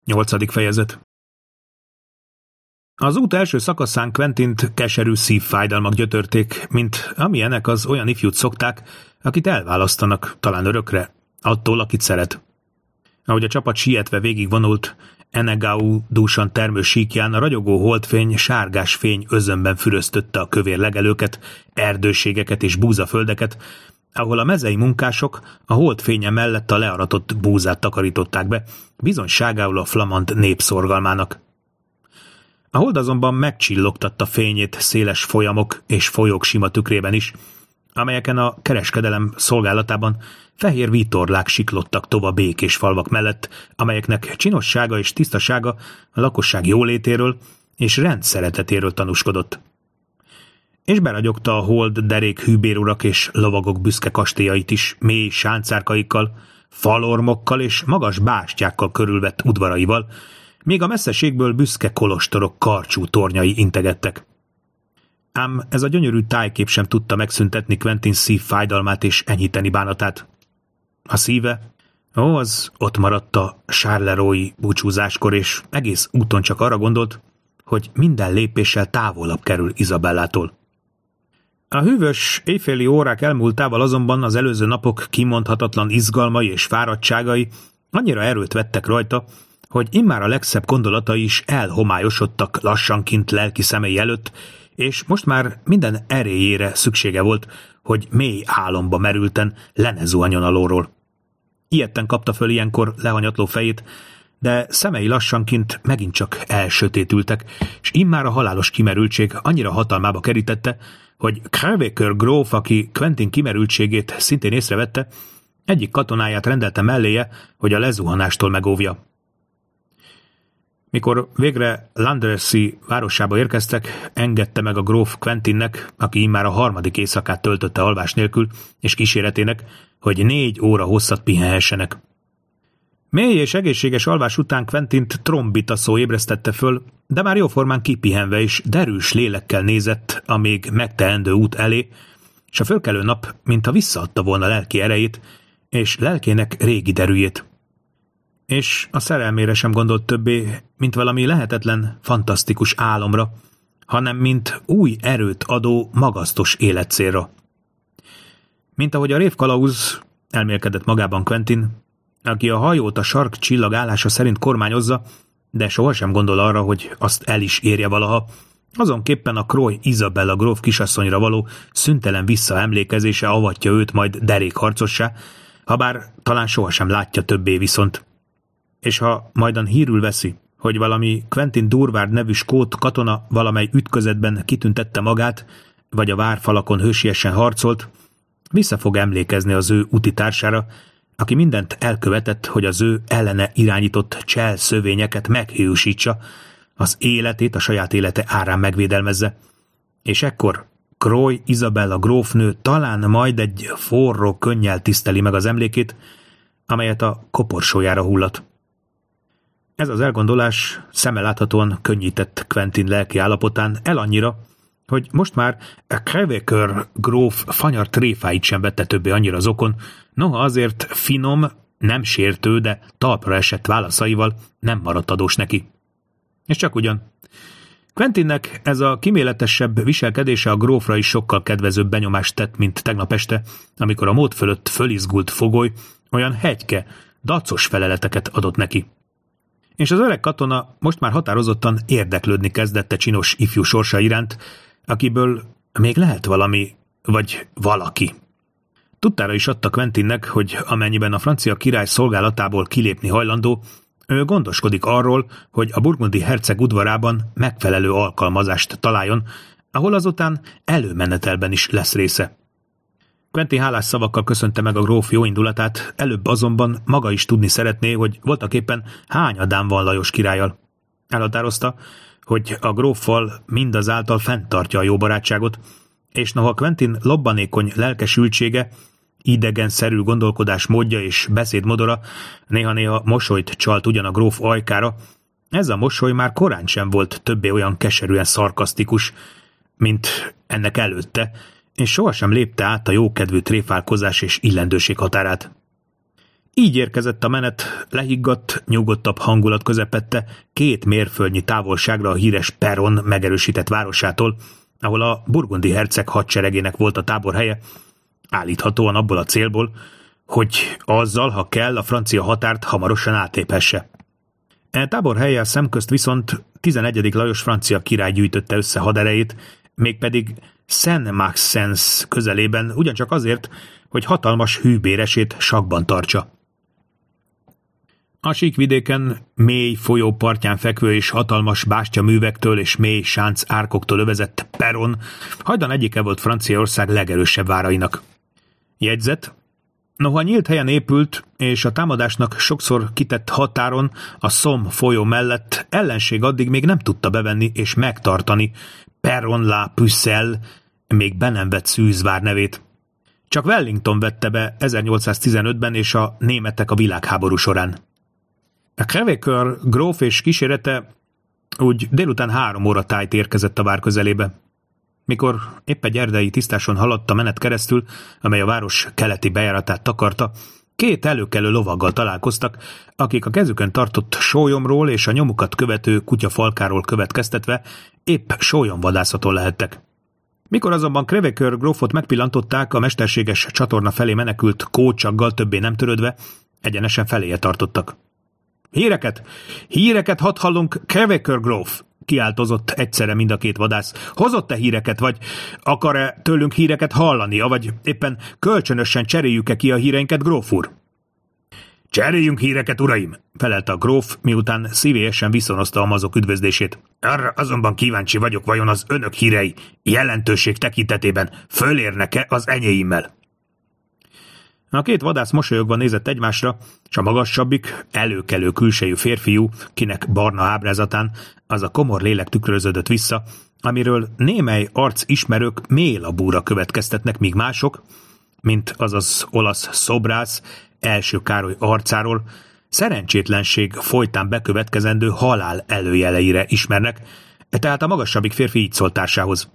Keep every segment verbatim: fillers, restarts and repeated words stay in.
Nyolcadik fejezet. Az út első szakaszán Quentint keserű szívfájdalmak gyötörték, mint amilyenek az olyan ifjút szokták, akit elválasztanak, talán örökre, attól, akit szeret. Ahogy a csapat sietve végigvonult, Enegau dúsan termő síkján a ragyogó holdfény sárgás fény özönben füröztötte a kövér legelőket, erdőségeket és búzaföldeket, ahol a mezei munkások a holdfénye mellett a learatott búzát takarították be, bizonyságául a flamand népszorgalmának. A hold azonban megcsillogtatta fényét széles folyamok és folyók sima tükrében is, amelyeken a kereskedelem szolgálatában fehér vítorlák siklottak tovább békés falvak mellett, amelyeknek csinossága és tisztasága a lakosság jólétéről és rendszeretetéről tanúskodott. És beragyogta a hold derék hűbérurak és lovagok büszke kastélyait is mély sáncárkaikkal, falormokkal és magas bástyákkal körülvett udvaraival, míg a messzeségből büszke kolostorok karcsú tornyai integettek. Ám ez a gyönyörű tájkép sem tudta megszüntetni Quentin szív fájdalmát és enyhíteni bánatát. A szíve, ó, az ott maradt a Charleroi búcsúzáskor, és egész úton csak arra gondolt, hogy minden lépéssel távolabb kerül Izabellától. A hűvös éjféli órák elmúltával azonban az előző napok kimondhatatlan izgalmai és fáradtságai annyira erőt vettek rajta, hogy immár a legszebb gondolatai is elhomályosodtak lassanként lelki szemei előtt, és most már minden erélyére szüksége volt, hogy mély álomba merülten le ne zuhanjon a lóról. Ijedten kapta föl ilyenkor lehanyatló fejét, de szemei lassanként megint csak elsötétültek, és immár a halálos kimerültség annyira hatalmába kerítette, hogy Crèvecoeur gróf, aki Quentin kimerültségét szintén észrevette, egyik katonáját rendelte melléje, hogy a lezuhanástól megóvja. Mikor végre Landrecy városába érkeztek, engedte meg a gróf Quentinnek, aki immár a harmadik éjszakát töltötte alvás nélkül, és kíséretének, hogy négy óra hosszat pihenhessenek. Mély és egészséges alvás után Quentint trombita szó ébresztette föl, de már jóformán kipihenve és derűs lélekkel nézett a még megteendő út elé, és a fölkelő nap, mintha visszaadta volna lelki erejét, és lelkének régi derűjét. És a szerelmére sem gondolt többé, mint valami lehetetlen, fantasztikus álomra, hanem mint új erőt adó, magasztos életcélra. Mint ahogy a révkalauz, elmélkedett magában Quentin, aki a hajót a sark csillag állása szerint kormányozza, de sohasem gondol arra, hogy azt el is érje valaha, azonképpen a Croy Isabella gróf kisasszonyra való szüntelen visszaemlékezése avatja őt majd derékharcossá, habár talán sohasem látja többé viszont. És ha majdan hírül veszi, hogy valami Quentin Durward nevű skót katona valamely ütközetben kitüntette magát, vagy a várfalakon hősiesen harcolt, vissza fog emlékezni az ő utitársára, aki mindent elkövetett, hogy az ő ellene irányított cselszövényeket meghiúsítsa, az életét a saját élete árán megvédelmezze. És ekkor Croy Isabella grófnő talán majd egy forró könnyel tiszteli meg az emlékét, amelyet a koporsójára hullat. Ez az elgondolás szeme láthatóan könnyített Quentin lelki állapotán el annyira, hogy most már a Crèvecoeur gróf fanyar tréfáit sem vette többé annyira az okon, noha azért finom, nem sértő, de talpra esett válaszaival nem maradt adós neki. És csak ugyan. Quentinnek ez a kiméletesebb viselkedése a grófra is sokkal kedvezőbb benyomást tett, mint tegnap este, amikor a mód fölött fölizgult fogoly olyan hegyke, dacos feleleteket adott neki. És az öreg katona most már határozottan érdeklődni kezdette csinos ifjú sorsa iránt, akiből még lehet valami, vagy valaki. Tudtára is adta Quentinnek, hogy amennyiben a francia király szolgálatából kilépni hajlandó, ő gondoskodik arról, hogy a burgundi herceg udvarában megfelelő alkalmazást találjon, ahol azután előmenetelben is lesz része. Quentin hálás szavakkal köszönte meg a gróf jóindulatát, előbb azonban maga is tudni szeretné, hogy voltaképpen hányadán van Lajos királlyal. Elhatározta, hogy a gróffal mindazáltal fenntartja a jó barátságot, és noha Quentin lobbanékony lelkesültsége, idegenszerű gondolkodás módja és beszédmodora néha-néha mosolyt csalt ugyan a gróf ajkára, ez a mosoly már korán sem volt többé olyan keserűen szarkasztikus, mint ennek előtte, és sohasem lépte át a jókedvű tréfálkozás és illendőség határát. Így érkezett a menet lehiggadt, nyugodtabb hangulat közepette két mérföldnyi távolságra a híres Perron megerősített városától, ahol a burgundi herceg hadseregének volt a táborhelye, állíthatóan abból a célból, hogy azzal, ha kell, a francia határt hamarosan átéphesse. E táborhelye szemközt viszont tizenegyedik Lajos francia király gyűjtötte össze haderejét, mégpedig Saint-Maxence közelében, ugyancsak azért, hogy hatalmas hűbéresét sakban tartsa. A síkvidéken, mély folyó partján fekvő és hatalmas bástyaművektől és mély sánc árkoktól övezett Perron hajdan egyike volt Franciaország legerősebb várainak. Jegyzet: noha nyílt helyen épült, és a támadásnak sokszor kitett határon, a Somme folyó mellett ellenség addig még nem tudta bevenni és megtartani Perron-la-Pucelle, még be nem vett szűzvár nevét. Csak Wellington vette be ezernyolcszáztizenötben és a németek a világháború során. A Crèvecoeur gróf és kísérete úgy délután három óra tájt érkezett a vár közelébe. Mikor épp egy erdei tisztáson haladt a menet keresztül, amely a város keleti bejáratát takarta, két előkelő lovaggal találkoztak, akik a kezükön tartott sólyomról és a nyomukat követő kutyafalkáról következtetve épp sólyomvadászaton lehettek. Mikor azonban Crèvecoeur grófot megpillantották, a mesterséges csatorna felé menekült kócsaggal többé nem törődve, egyenesen feléje tartottak. Híreket! Híreket hadd hallunk, Crèvecoeur gróf! Kiáltozott egyszerre mind a két vadász. Hozott-e híreket, vagy akar-e tőlünk híreket hallani, vagy éppen kölcsönösen cseréljük-e ki a híreinket, gróf úr? Cseréljünk híreket, uraim, felelte a gróf, miután szívélyesen viszonozta a mazok üdvözlését. Arra azonban kíváncsi vagyok, vajon az önök hírei jelentőség tekintetében fölérnek-e az enyéimmel? A két vadász mosolyogva nézett egymásra, és a magasabbik, előkelő külsejű férfiú, kinek barna ábrázatán az a komor lélek tükröződött vissza, amiről némely arc ismerők mélabúra következtetnek, míg mások, mint az az olasz szobrász első Károly arcáról, szerencsétlenség folytán bekövetkezendő halál előjeleire ismernek, tehát a magasabbik férfi így szólt társához.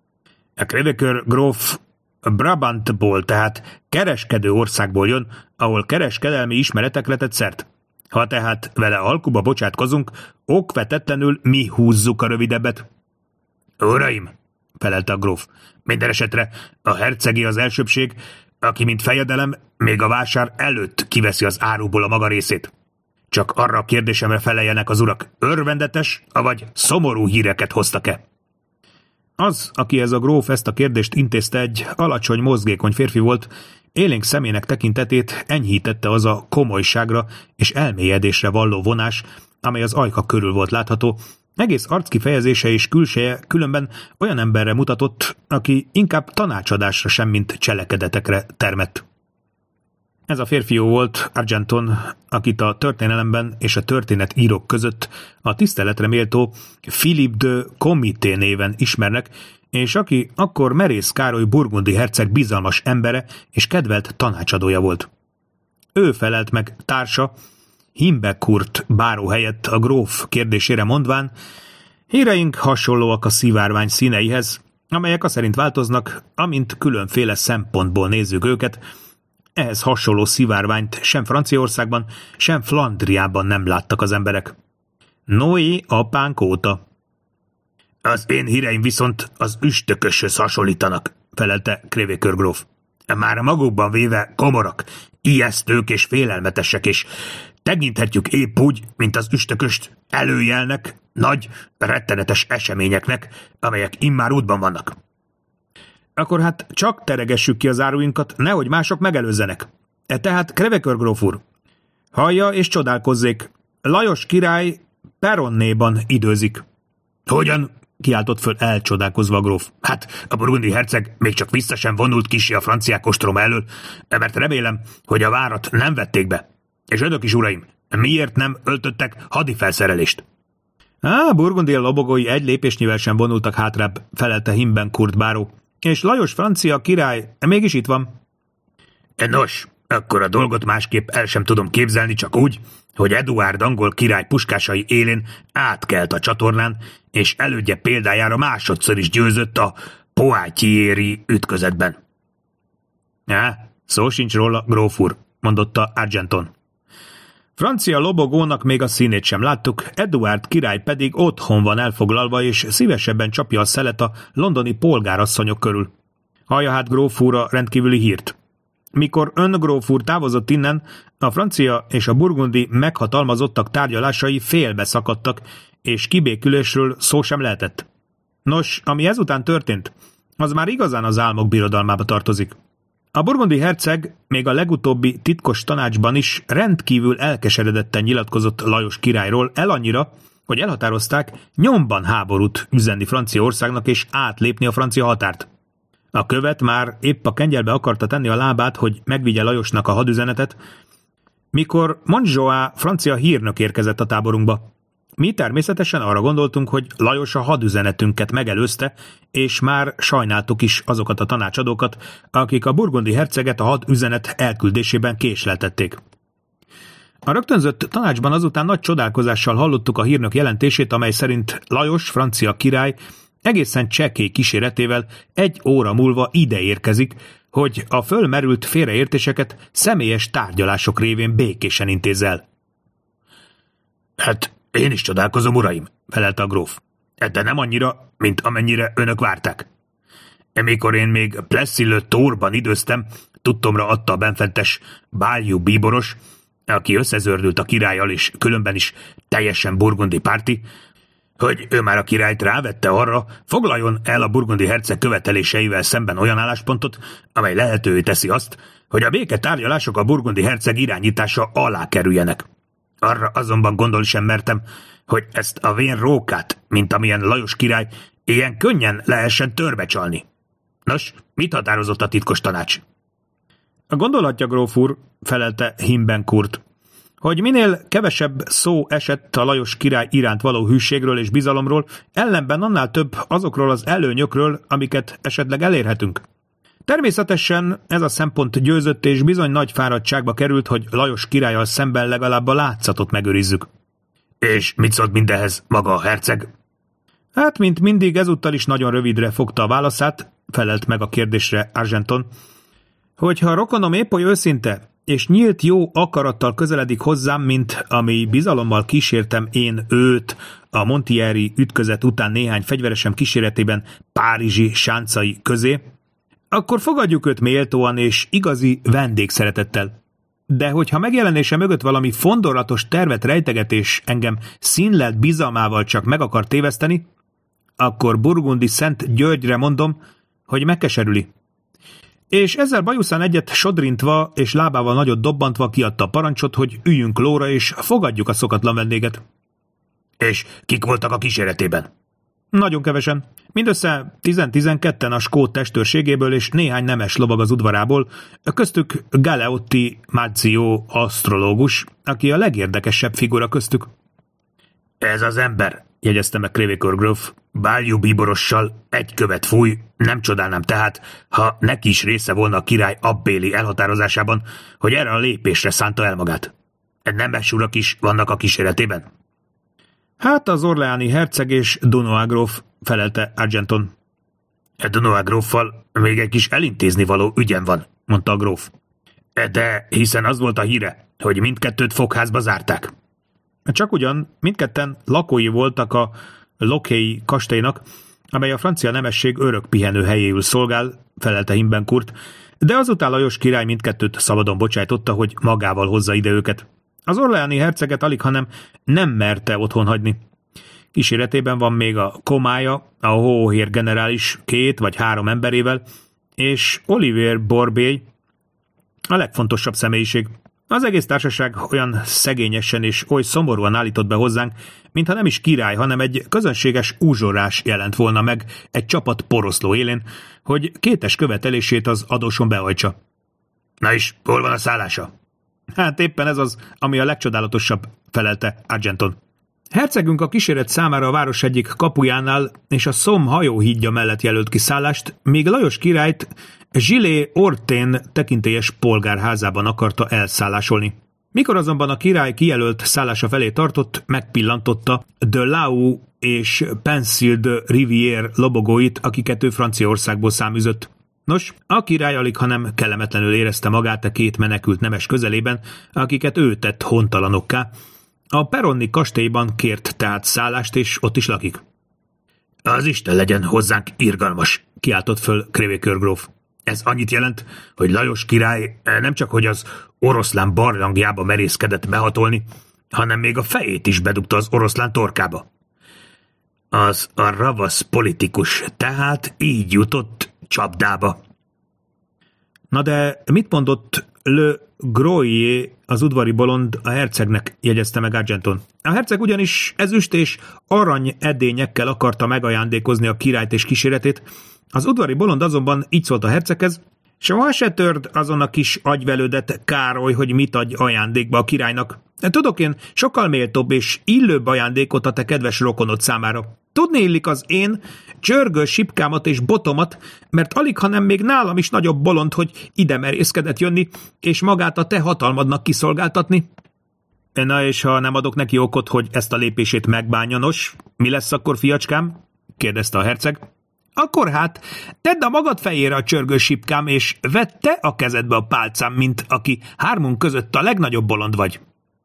A Crèvecoeur gróf Brabantból, tehát kereskedő országból jön, ahol kereskedelmi ismeretekre tett szert. Ha tehát vele alkuba bocsátkozunk, okvetetlenül mi húzzuk a rövidebbet. Uraim, felelte a gróf, minden esetre a hercegi az elsőbbség, aki mint fejedelem még a vásár előtt kiveszi az áruból a maga részét. Csak arra a kérdésemre feleljenek az urak, örvendetes, avagy szomorú híreket hoztak-e? Az, aki ez a gróf ezt a kérdést intézte, egy alacsony, mozgékony férfi volt, élénk szemének tekintetét enyhítette az a komolyságra és elmélyedésre valló vonás, amely az ajka körül volt látható, egész arckifejezése és külseje különben olyan emberre mutatott, aki inkább tanácsadásra sem, mint cselekedetekre termett. Ez a férfiú volt Argenton, akit a történelemben és a történetírók között a tiszteletre méltó Philippe de Comité néven ismernek, és aki akkor Merész Károly burgundi herceg bizalmas embere és kedvelt tanácsadója volt. Ő felelt meg társa, Himbekurt báró helyett a gróf kérdésére mondván, híreink hasonlóak a szivárvány színeihez, amelyek aszerint változnak, amint különféle szempontból nézzük őket. Ehhez hasonló szivárványt sem Franciaországban, sem Flandriában nem láttak az emberek. Noé apánk óta. Az én híreim viszont az üstököshöz hasonlítanak, felelte Crèvecoeur gróf. Már magukban véve komorak, ijesztők és félelmetesek, és tekinthetjük épp úgy, mint az üstököst előjelnek, nagy, rettenetes eseményeknek, amelyek immár útban vannak. Akkor hát csak teregessük ki az áruinkat, nehogy mások megelőzzenek. E tehát Crèvecoeur gróf úr, hallja és csodálkozzék, Lajos király Perronnéban időzik. Hogyan? Kiáltott föl elcsodálkozva a gróf. Hát a burgundi herceg még csak vissza sem vonult kissé a franciák ostrom elől, mert remélem, hogy a várat nem vették be. És önök is, uraim, miért nem öltöttek hadifelszerelést? Á, Burgundia lobogói egy lépésnyivel sem vonultak hátrább, felelte Himbekurt báró. És Lajos francia király mégis itt van. Nos, akkor a dolgot másképp el sem tudom képzelni, csak úgy, hogy Eduárd angol király puskásai élén átkelt a csatornán, és elődje példájára másodszor is győzött a Poitiers-i ütközetben. Á, szó sincs róla, gróf úr, mondotta Argenton. Francia lobogónak még a színét sem láttuk, Eduard király pedig otthon van elfoglalva, és szívesebben csapja a szelet a londoni polgárasszonyok körül. Hallja hát gróf úr a rendkívüli hírt. Mikor ön gróf úr távozott innen, a francia és a burgundi meghatalmazottak tárgyalásai félbe szakadtak, és kibékülésről szó sem lehetett. Nos, ami ezután történt, az már igazán az álmok birodalmába tartozik. A burgundi herceg még a legutóbbi titkos tanácsban is rendkívül elkeseredetten nyilatkozott Lajos királyról, el annyira, hogy elhatározták nyomban háborút üzenni Franciaországnak és átlépni a francia határt. A követ már épp a kengyelbe akarta tenni a lábát, hogy megvigye Lajosnak a hadüzenetet, mikor Montjoie francia hírnök érkezett a táborunkba. Mi természetesen arra gondoltunk, hogy Lajos a hadüzenetünket megelőzte, és már sajnáltuk is azokat a tanácsadókat, akik a burgundi herceget a hadüzenet elküldésében késleltették. A rögtönzött tanácsban azután nagy csodálkozással hallottuk a hírnök jelentését, amely szerint Lajos francia király egészen csekély kíséretével egy óra múlva ide érkezik, hogy a fölmerült félreértéseket személyes tárgyalások révén békésen intézzel. Hát én is csodálkozom, uraim, felelte a gróf. De nem annyira, mint amennyire önök várták. Mikor én még Plessis Torban időztem, tudtomra adta a benfentes Báljú bíboros, aki összezördült a királlyal és különben is teljesen burgundi párti, hogy ő már a királyt rávette arra, foglaljon el a burgundi herceg követeléseivel szemben olyan álláspontot, amely lehetővé teszi azt, hogy a béketárgyalások a burgundi herceg irányítása alá kerüljenek. Arra azonban gondolni sem mertem, hogy ezt a vén rókát, mint amilyen Lajos király, ilyen könnyen lehessen törbecsalni. Nos, mit határozott a titkos tanács? Gondolhatja, gróf úr, felelte Himbenkurt, hogy minél kevesebb szó esett a Lajos király iránt való hűségről és bizalomról, ellenben annál több azokról az előnyökről, amiket esetleg elérhetünk. Természetesen ez a szempont győzött, és bizony nagy fáradtságba került, hogy Lajos királlyal szemben legalább a látszatot megőrizzük. És mit szólt mindehez maga a herceg? Hát, mint mindig, ezúttal is nagyon rövidre fogta a válaszát, felelt meg a kérdésre Argenton, hogyha a rokonom épp oly őszinte, és nyílt jó akarattal közeledik hozzám, mint ami bizalommal kísértem én őt a Montieri ütközet után néhány fegyveresem kíséretében párizsi sáncai közé, akkor fogadjuk őt méltóan és igazi vendégszeretettel. De hogyha megjelenése mögött valami fondorlatos tervet rejteget és engem színlelt bizalmával csak meg akar téveszteni, akkor burgundi Szent Györgyre mondom, hogy megkeserüli. És ezzel bajuszán egyet sodrintva és lábával nagyot dobbantva kiadta a parancsot, hogy üljünk lóra és fogadjuk a szokatlan vendéget. És kik voltak a kíséretében? Nagyon kevesen. Mindössze tíz-tizenketten a skót testőrségéből és néhány nemes lovag az udvarából, köztük Galeotti Mazzio asztrológus, aki a legérdekesebb figura köztük. Ez az ember, jegyezte meg Crevecoeur gróf, Báljú bíborossal egy követ fúj, nem csodálnám tehát, ha neki is része volna a király abbéli elhatározásában, hogy erre a lépésre szánta el magát. Nemes urak is vannak a kíséretében? Hát az orleáni herceg és Dunois gróf, felelte Argenton. Dunois gróffal még egy kis elintézni való ügyem van, mondta a gróf. De hiszen az volt a híre, hogy mindkettőt fogházba zárták. Csak ugyan mindketten lakói voltak a Lockheyi kastélynak, amely a francia nemesség örök pihenő helyéül szolgál, felelte Himbenkurt, de azután Lajos király mindkettőt szabadon bocsájtotta, hogy magával hozza ide őket. Az orleáni herceget alighanem nem merte otthon hagyni. Kíséretében van még a komája, a hóhér generális két vagy három emberével, és Olivier Borbély, a legfontosabb személyiség. Az egész társaság olyan szegényesen és oly szomorúan állított be hozzánk, mintha nem is király, hanem egy közönséges úzsorás jelent volna meg egy csapat poroszló élén, hogy kétes követelését az adóson behajtsa. Na is, hol van a szállása? Hát éppen ez az, ami a legcsodálatosabb, felelte Argenton. Hercegünk a kíséret számára a város egyik kapujánál és a Somme hajóhídja mellett jelölt ki szállást, míg Lajos királyt Gilles Ortén tekintélyes polgárházában akarta elszállásolni. Mikor azonban a király kijelölt szállása felé tartott, megpillantotta de Lau és Pensil de Rivière lobogóit, akiket ő Franciaországból száműzött. Nos, a király alig, hanem kellemetlenül érezte magát a két menekült nemes közelében, akiket ő tett hontalanokká. A peronni kastélyban kért tehát szállást, és ott is lakik. Az Isten legyen hozzánk irgalmas, kiáltott föl Crevecoeur gróf. Ez annyit jelent, hogy Lajos király nem csak hogy az oroszlán barlangjába merészkedett behatolni, hanem még a fejét is bedugta az oroszlán torkába. Az a ravasz politikus tehát így jutott csapdába. Na de mit mondott Le Groyer, az udvari bolond, a hercegnek, jegyezte meg Argenton. A herceg ugyanis ezüst és arany edényekkel akarta megajándékozni a királyt és kíséretét. Az udvari bolond azonban így szólt a herceghez: soha se törd azon a kis agyvelődet, Károly, hogy mit adj ajándékba a királynak. Tudok én sokkal méltóbb és illőbb ajándékot a te kedves rokonod számára. Tudni illik az én csörgő sipkámat és botomat, mert alig, hanem még nálam is nagyobb bolond, hogy ide merészkedett jönni, és magát a te hatalmadnak kiszolgáltatni. Na és ha nem adok neki okot, hogy ezt a lépését megbánja, nos, mi lesz akkor, fiacskám? Kérdezte a herceg. Akkor hát, tedd a magad fejére a csörgő sipkám, és vedd te a kezedbe a pálcám, mint aki hármunk között a legnagyobb bolond vagy.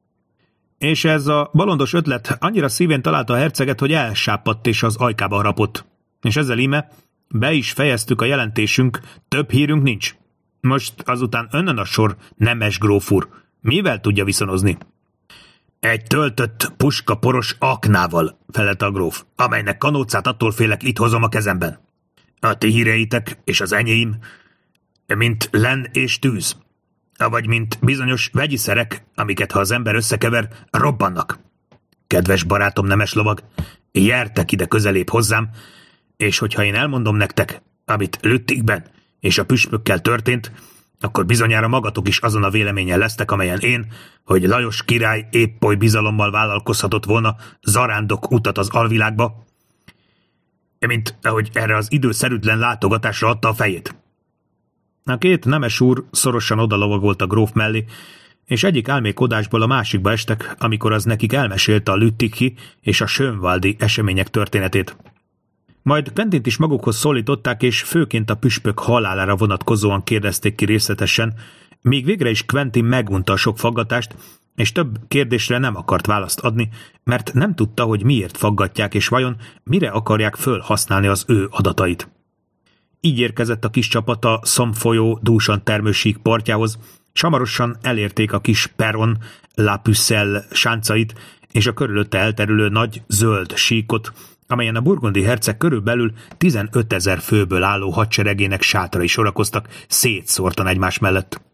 És ez a bolondos ötlet annyira szívén találta a herceget, hogy elsápadt és az ajkába harapott. És ezzel íme be is fejeztük a jelentésünk, több hírünk nincs. Most azután önnön a sor, nemes gróf úr. Mivel tudja viszonozni? Egy töltött puskaporos aknával, felelte a gróf, amelynek kanócát attól félek, itt hozom a kezemben. A ti híreitek és az enyém, mint len és tűz, avagy mint bizonyos vegyiszerek, amiket ha az ember összekever, robbannak. Kedves barátom, nemes lovag, gyertek ide közelébb hozzám, és hogyha én elmondom nektek, amit Lüttichben és a püspökkel történt, akkor bizonyára magatok is azon a véleményen lesztek, amelyen én, hogy Lajos király épp oly bizalommal vállalkozhatott volna zarándok utat az alvilágba, mint ahogy erre az időszerűtlen látogatásra adta a fejét. A két nemes úr szorosan odalovagolt a gróf mellé, és egyik álmékodásból a másikba estek, amikor az nekik elmesélte a lüttichi és a schönwaldi események történetét. Majd Quentint is magukhoz szólították, és főként a püspök halálára vonatkozóan kérdezték ki részletesen, míg végre is Quentin megunta a sok faggatást, és több kérdésre nem akart választ adni, mert nem tudta, hogy miért faggatják, és vajon mire akarják fölhasználni az ő adatait. Így érkezett a kis csapat a Somme folyó dúsan termő sík partjához, s hamarosan elérték a kis Perron, La Pucelle sáncait, és a körülötte elterülő nagy zöld síkot, amelyen a burgundi herceg körülbelül tizenötezer főből álló hadseregének sátrai sorakoztak szétszórtan egymás mellett.